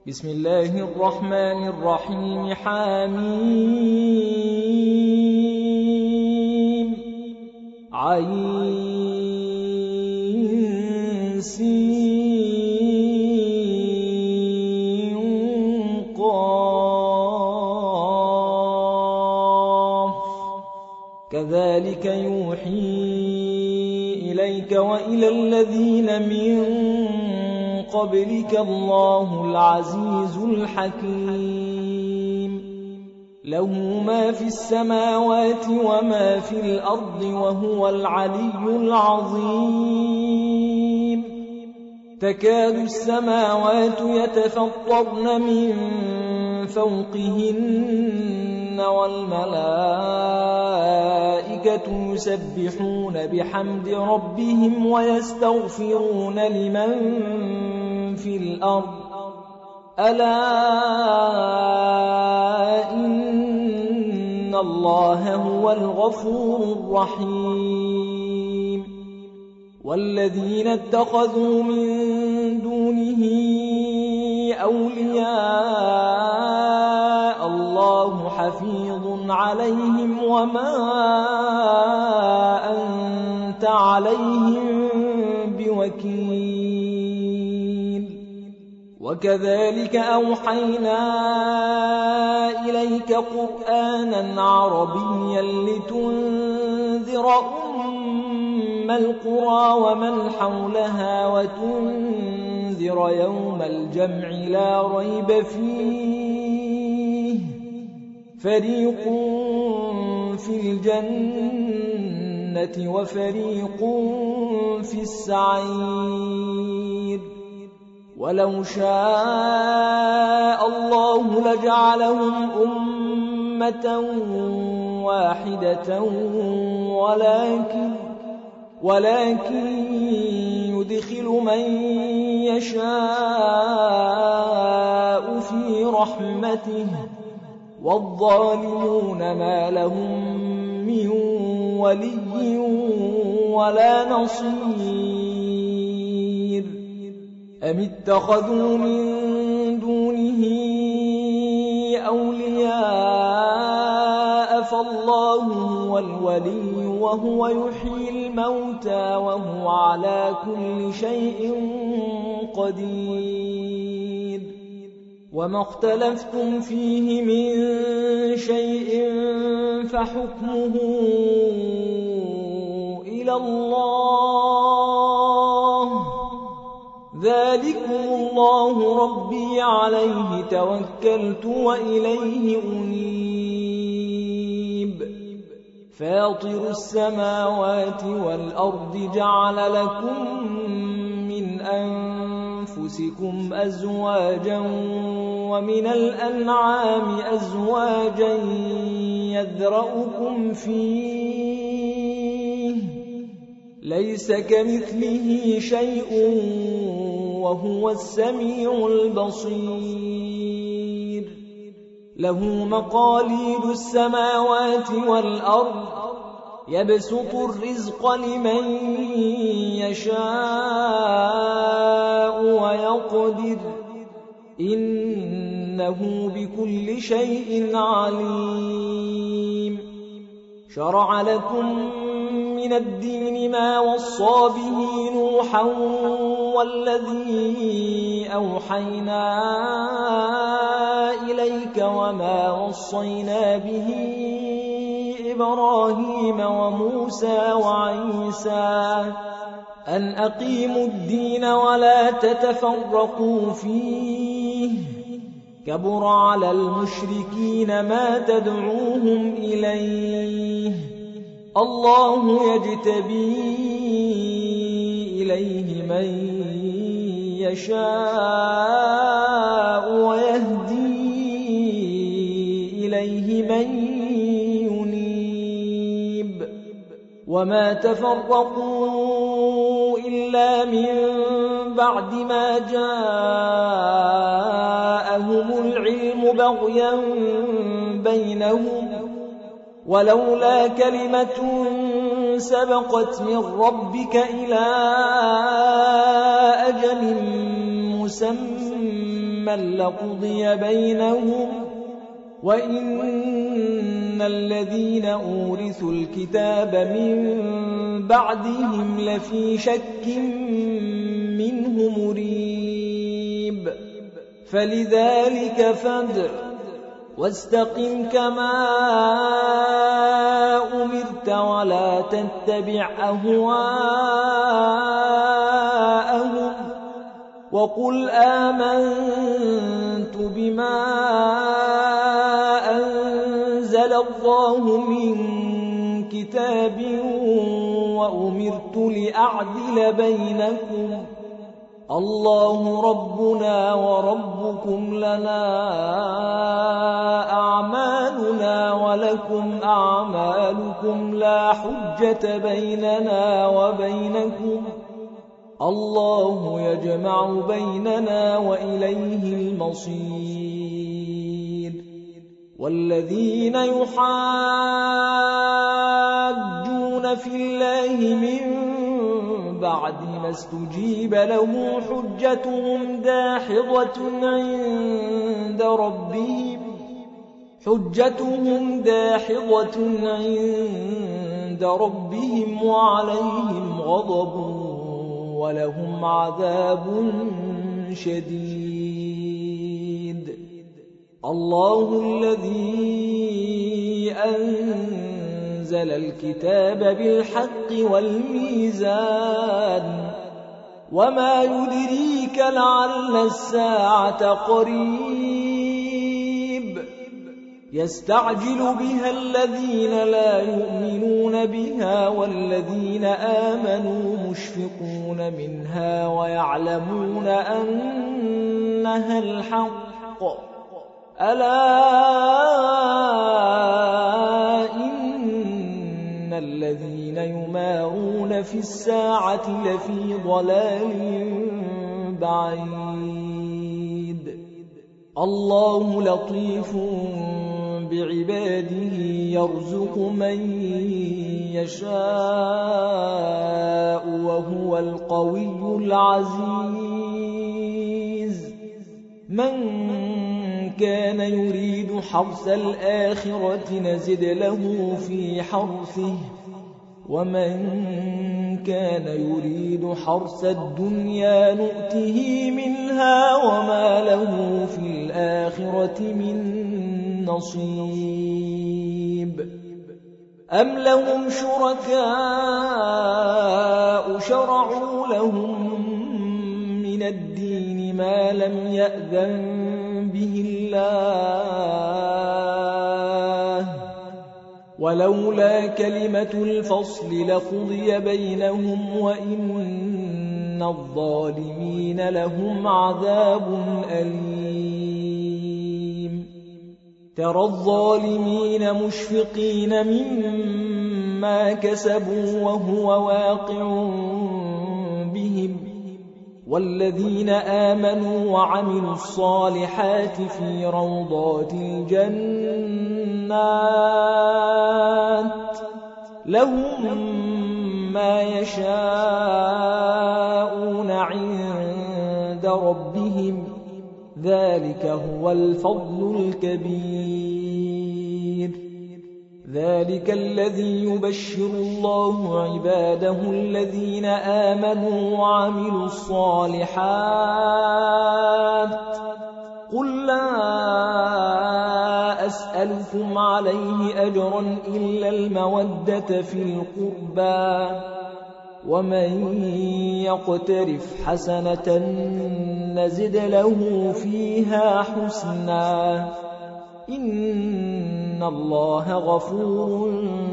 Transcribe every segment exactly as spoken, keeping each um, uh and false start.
بسم الله الرحمن الرحيم. حميم عين سين قاف كذلك يوحي إليك وإلى الذين من قبلك الله العزيز الحكيم. له ما في السماوات وما في الأرض وهو العلي العظيم. تكاد السماوات يتفطرن من فوقهن والملائكة يسبحون بحمد ربهم ويستغفرون لمن في الأرض ألا إن الله هو الغفور الرحيم. والذين اتخذوا من دونه أولياء الله حفيظ عليهم وما أنت عليهم بوكيل. وكذلك أوحينا إليك قرآنا عربيا لتنذر أم القرى ومن حولها وتنذر يوم الجمع لا ريب فيه فريق في الجنة وفريق في السعير. ولو شاء الله لجعلهم أمة واحدة ولكن ولكن يدخل من يشاء في رحمته والظالمون ما لهم من ولي ولا نصير. أم اتخذوا من دونه أولياء فالله هو الولي وهو يحيي الموتى وهو على كل شيء قدير. وما اختلفتم فيه من شيء فحكمه إلى الله ذلكم الله ربي عليه توكلت وإليه أنيب. فاطر السماوات والأرض جعل لكم من أنفسكم أزواجا ومن الأنعام أزواجا يذرأكم فيه ليس كمثله شيء وهو السميع البصير. له مقاليد السماوات والأرض يبسط الرزق لمن يشاء ويقدر إنه بكل شيء عليم. شرع لكم من الدين ما وصى به نوحا والذي أوحينا إليك وما وصينا به إبراهيم وموسى وعيسى أن أقيموا الدين ولا تتفرقوا فيه كبر على المشركين ما تدعوهم إليه الله يجتبي إليه من يشاء ويهدي إليه من ينيب. وما تفرقوا إلا من بعد ما جاءهم العلم بغيا بينهم ولولا كلمة سبقت من ربك إلى أجل مسمى مسمى لقضي بينهم وإن الذين أورثوا الكتاب من بعدهم لفي شك منه مريب فلذلك فادع واستقم كما أمرت ولا تتبع أهواءهم وقل آمنت بما أنزل الله من كتاب وأمرت لأعدل بينكم الله ربنا وربكم لنا أعمالنا ولكم أعمالكم لا حجة بيننا وبينكم الله يجمع بيننا وإليه المصير والذين يحاجون في الله من بعد ما استجيب له حجتهم داحضة عند ربهم حجتهم داحضة عند ربهم وعليهم غضب ولهم عذاب شديد الله الذي أنزل الكتاب بالحق والميزان وما يدريك لعل الساعة قريب يستعجل بها الذين لا يؤمنون بها والذين آمنوا مشفقون منها ويعلمون أنها الحق ألا إن الذين يمارون في الساعة لفي ضلال بعيد الله لطيف بعباده يرزق من يشاء وهو القوي العزيز من كان يريد حرث الآخرة نزد له في حرثه ومن كان يريد حرث الدنيا نؤته منها وما له في الآخرة من نصيب أم لهم شركاء شرعوا لهم من الدين ما لم يأذن به الله ولولا كلمة الفصل لقضي بينهم وإن الظالمين لهم عذاب أليم ترى الظالمين مشفقين مما كسبوا وهو واقع بهم والذين آمنوا وعملوا الصالحات في روضات الجنات لهم ما يشاءون عند ربهم ذلك هو الفضل الكبير ذلك الذي يبشر الله عباده الذين آمنوا وعملوا الصالحات قل لا أسألكم عليه أجرا إلا المودة في القربى ومن يقترف حسنة نزد له فيها حسنا إن الله غفور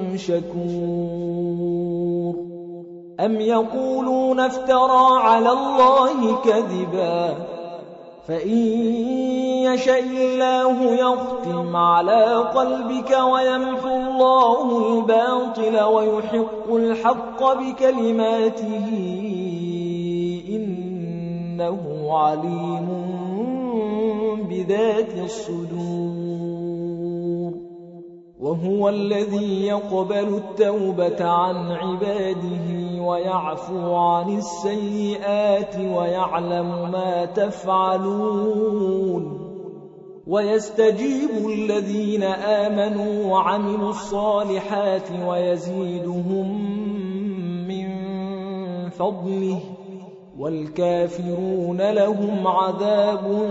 شكور أم يقولون افترى على الله كذبا فإن يشاء الله يختم على قلبك ويمحو الله الباطل ويحق الحق بكلماته إنه عليم بذات الصدور وهو الذي يقبل التوبة عن عباده ويعفو عن السيئات ويعلم ما تفعلون ويستجيب الذين آمنوا وعملوا الصالحات ويزيدهم من فضله والكافرون لهم عذاب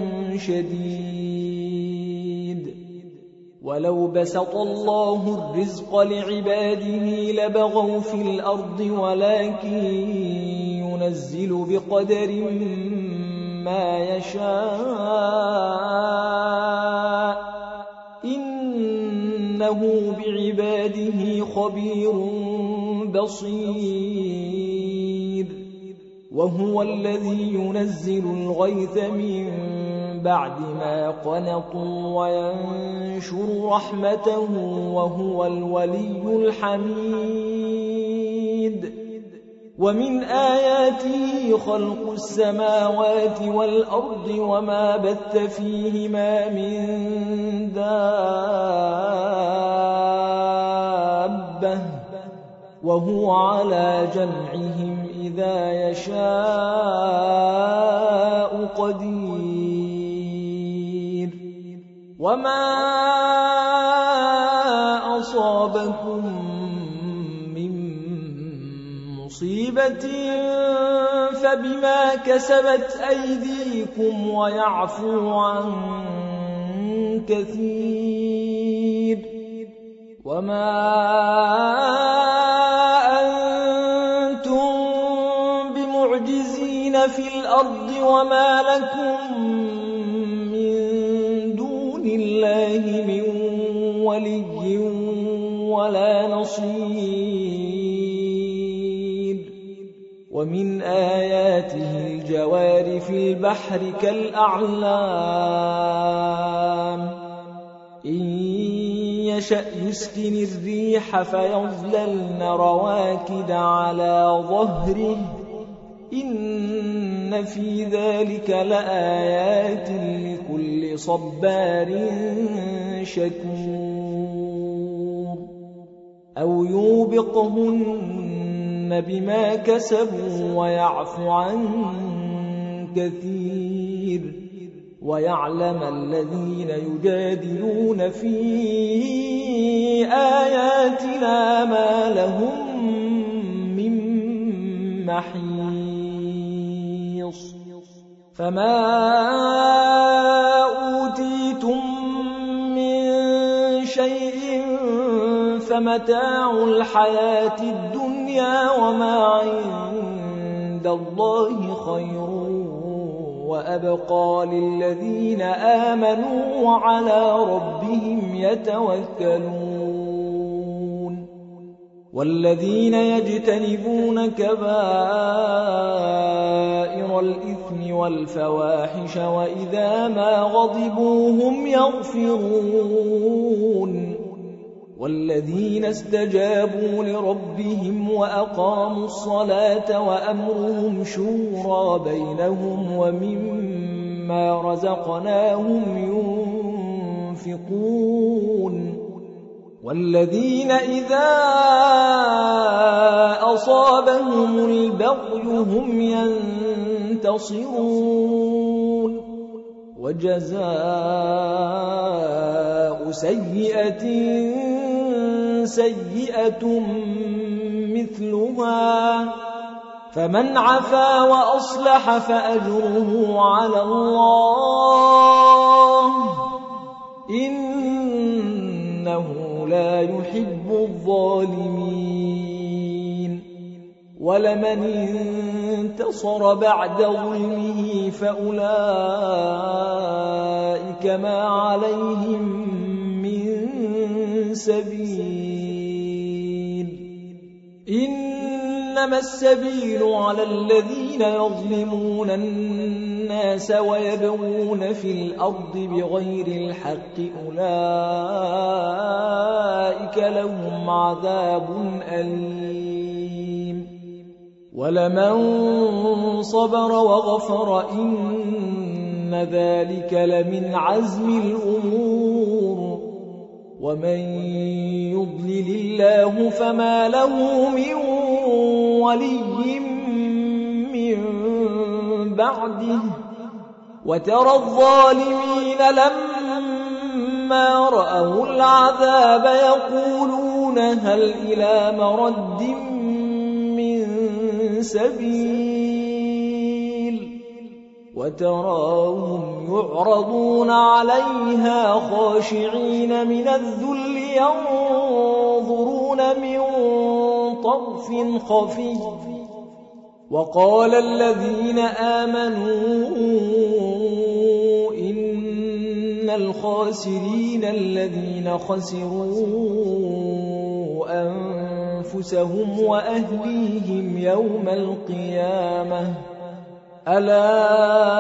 شديد. ولو بسط الله الرزق لعباده لبغوا في الأرض ولكن ينزل بقدر ما يشاء إنه بعباده خبير بصير. وهو الذي ينزل الغيث من بعد ما قنطوا وينشر رحمته وهو الولي الحميد. ومن آياته خلق السماوات والأرض وما بث فيهما من دابة وهو على جمعهم إذا يشاء قدير. وما أصابكم من مصيبة فبما كسبت أيديكم ويعفو عن كثير. وما أنتم بمعجزين في الأرض وما لكم من دون الله من ولي ولا نصير. ومن آياته الجوار في البحر كالأعلام إن يشأ يسكن الريح فيظللن رواكد على ظهره إن في ذلك لآيات لكل صبار شكور. أو يوبقهن بما كسبوا ويعفو عن كثير ويعلم الذين يجادلون في آياتنا ما لهم من محيص. فما أوتيتم من شيء فمتاع الحياة الدنيا وما عند الله خير وأبقى للذين آمنوا وعلى ربهم يتوكلون. والذين يجتنبون كبائر الإثم والفواحش وإذا ما غضبوا هم يغفرون. والذين استجابوا لربهم وأقاموا الصلاة وأمرهم شورى بينهم ومما رزقناهم ينفقون. والذين إذا أصابهم البغي هم ينتصرون. وجزاء سيئة سيئة مثلها فمن عفا وأصلح فأجره على الله إنه لا يحب الظالمين. ولمن انتصر بعد ظلمه فأولئك ما عليهم من سبيل. إنما السبيل على الذين يظلمون الناس ويبغون في الأرض بغير الحق أولئك لهم عذاب أليم. ولمن صبر وغفر إن ذلك لمن عزم الأمور. ومن يضلل الله فما له من وَلِيٍّ مِّن بَعْدِهِ وَتَرَى الظَّالِمِينَ لَمَّا رَأَوُا الْعَذَابَ يَقُولُونَ هَلْ إِلَى مَرَدٍّ مِّن سَبِيلٍ وَتَرَاهُمْ يُعْرَضُونَ عَلَيْهَا خَاشِعِينَ مِنَ الذُّلِّ يَنظُرُونَ مِن طَرْفٍ خَفِيٍّ وَقَالَ الَّذِينَ آمَنُوا إِنَّ الْخَاسِرِينَ الَّذِينَ خَسِرُوا أَنفُسَهُمْ وَأَهْلِيهِمْ يَوْمَ الْقِيَامَةِ أَلَا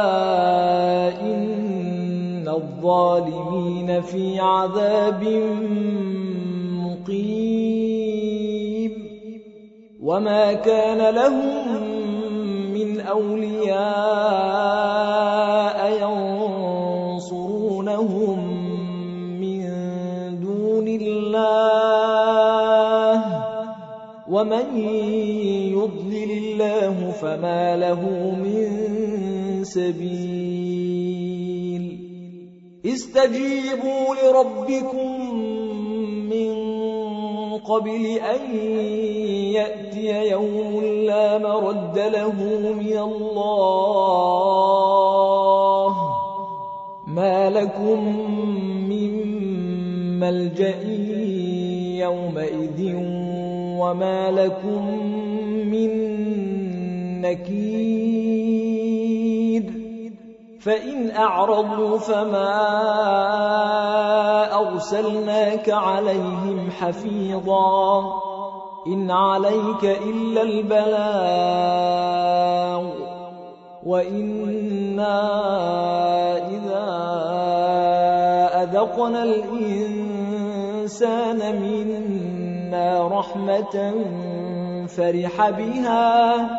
إِنَّ الظَّالِمِينَ فِي عَذَابٍ مُقِيمٍ وَمَا كَانَ لَهُم مِّنْ أَوْلِيَاءَ يَنصُرُونَهُم مِّن دُونِ اللَّهِ وَمَن يُضْلِلِ اللَّهُ فَمَا لَهُ مِن سَبِيلٍ اسْتَجِيبُوا لِرَبِّكُم مِّن قَبْلِ أَن يَأْتِيَ يَوْمٌ لَّا مَرَدَّ لَهُ مِنَ اللَّهِ مَا لَكُم مِّن مَّلْجَإٍ يَوْمَئِذٍ وَمَا لَكُم مِّن نَّكِيرٍ فَإِنْ أَعْرَضُوا فَمَا أَرْسَلْنَاكَ عَلَيْهِمْ حَفِيظًا إِنْ عَلَيْكَ إِلَّا الْبَلَاغُ وَإِنَّا إِذَا أَذَقْنَا الْإِنسَانَ مِنَّا رَحْمَةً فَرِحَ بِهَا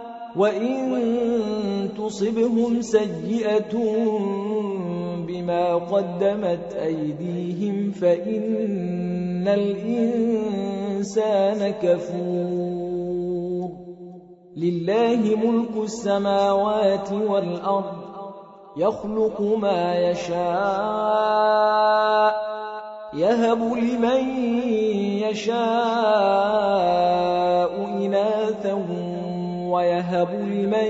وَإِن تُصِبْهُمْ سَيِّئَةٌ بِمَا قَدَّمَتْ أَيْدِيهِمْ فَإِنَّ الْإِنسَانَ كَفُورٌ لِلَّهِ مُلْكُ السَّمَاوَاتِ وَالْأَرْضِ يَخْلُقُ مَا يَشَاءُ يَهَبُ لِمَن يَشَاءُ إِنَاثًا وَيَهَبُ لِمَن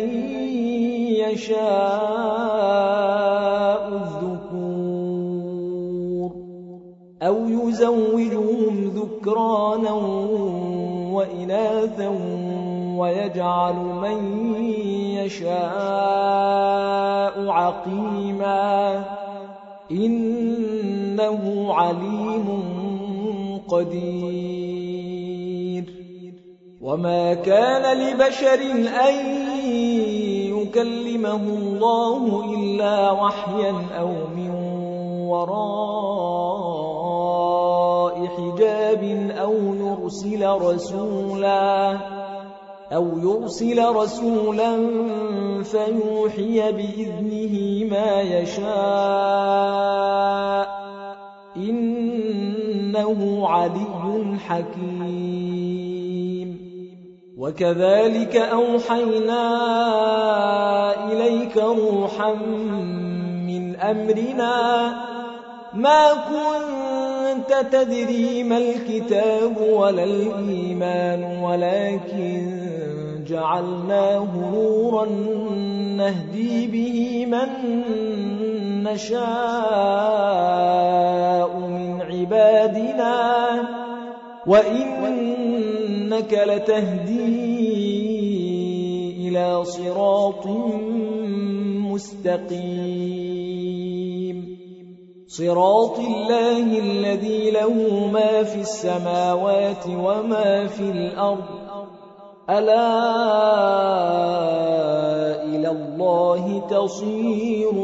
يَشَاءُ الذُّكُورَ أَوْ يُزَوِّجُهُمْ ذُكْرَانًا وَإِنَاثًا وَيَجْعَلُ مَن يَشَاءُ عَقِيمًا إِنَّهُ عَلِيمٌ قَدِيرٌ وَمَا كَانَ لِبَشَرٍ أَن يُكَلِّمَهُ اللَّهُ إِلَّا وَحْيًا أَوْ مِن وَرَاءِ حِجَابٍ أَوْ يُرْسِلَ رَسُولًا أَوْ يُرْسِلَ رَسُولًا فَيُوحِيَ بِإِذْنِهِ مَا يَشَاءُ إِنَّهُ عَلِيٌّ حَكِيمٌ وَكَذَلِكَ أَوْحَيْنَا إِلَيْكَ رُوحًا مِّنْ أَمْرِنَا مَا كُنتَ تَدْرِي مَا الْكِتَابُ وَلَا الْإِيمَانُ وَلَكِنْ جَعَلْنَاهُ نُورًا نَهْدِي بِهِ مَن نَّشَاءُ مِنْ عِبَادِنَا وَإِنَّكَ لَتَهْدِي إِلَى صِرَاطٍ مُسْتَقِيمٍ صِرَاطِ اللَّهِ الَّذِي لَهُ مَا فِي السَّمَاوَاتِ وَمَا فِي الْأَرْضِ أَلَا إِلَى اللَّهِ تَصِيرُ